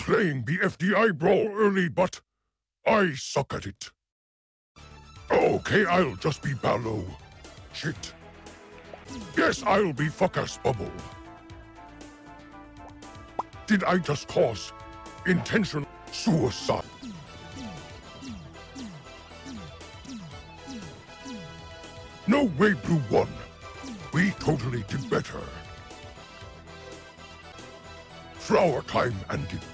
playing the FDI brawl early, but I suck at it. Okay, I'll just be Ballo. Shit. Yes, I'll be Fuckass Bubble. Did I just cause intentional suicide? No way, Blue won. We totally did better. Flower time and Dick.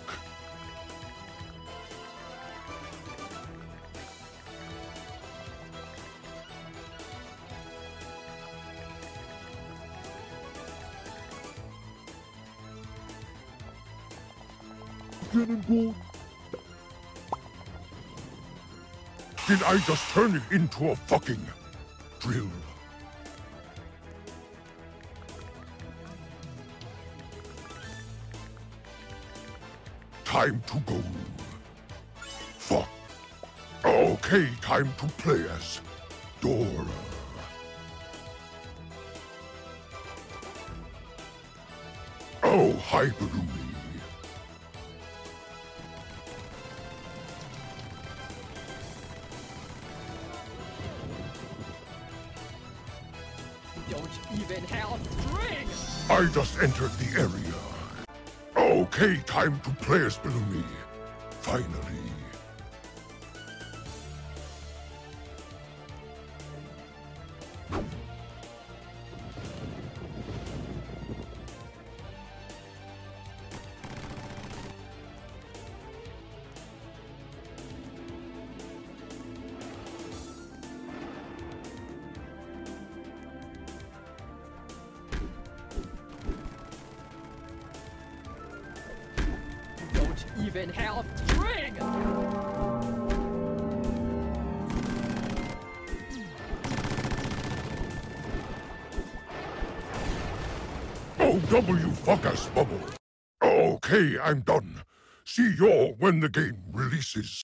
Did I just turn it into a fucking drill? Time to go. Fuck. Okay, time to play as Dora. Oh, hi, Baloo. Don't even have string! I just entered the area. Okay, time to play as Balloony. Finally. Don't even have string! OW Fuckass Bubble. Okay, I'm done. See y'all when the game releases.